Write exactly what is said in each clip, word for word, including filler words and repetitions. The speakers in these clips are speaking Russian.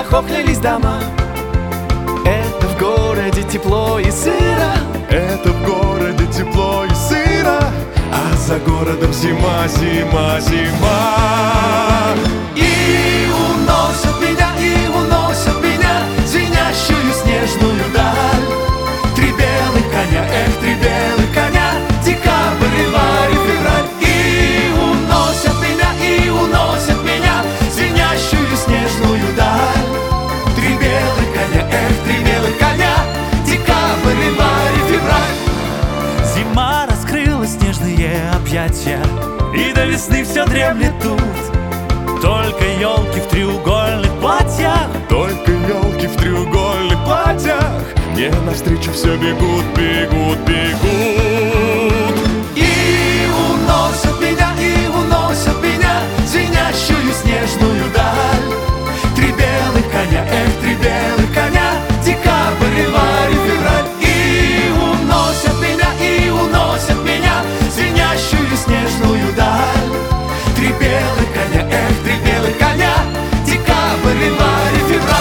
нахохлились дома. Это в городе тепло и сыро, это в городе тепло и сыро, а за городом зима, зима, зима. И уносят меня, и уносят меня звенящую снежную даль. Три белых коня, эх, три белых коня, декабрь, январь и февраль. И уносят меня, и уносят меня звенящую снежную даль. Три белых коня, эх, три белых коня, декабрь, январь и февраль. Зима раскрыла снежные объятия, и до весны все дремлет тут. Только елки в треугольных платьях, только елки в треугольных платьях мне навстречу все бегут, бегут, бегут. И уносят меня, и уносят меня звенящую снежную даль. Три белых коня, эх, три белых коня, декабрь, январь и февраль. И уносят меня, и уносят меня звенящую снежную даль. Три белых коня, эх, три белых коня, декабрь, январь и февраль.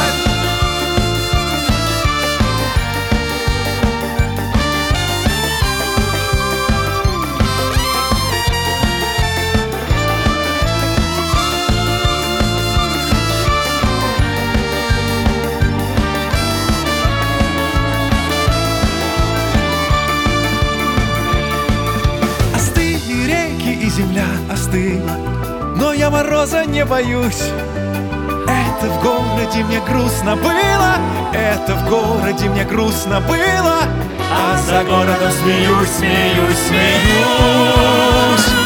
Остыли реки и земля остыла, но я мороза не боюсь. Это в городе мне грустно было, это в городе мне грустно было, а за городом смеюсь, смеюсь, смеюсь.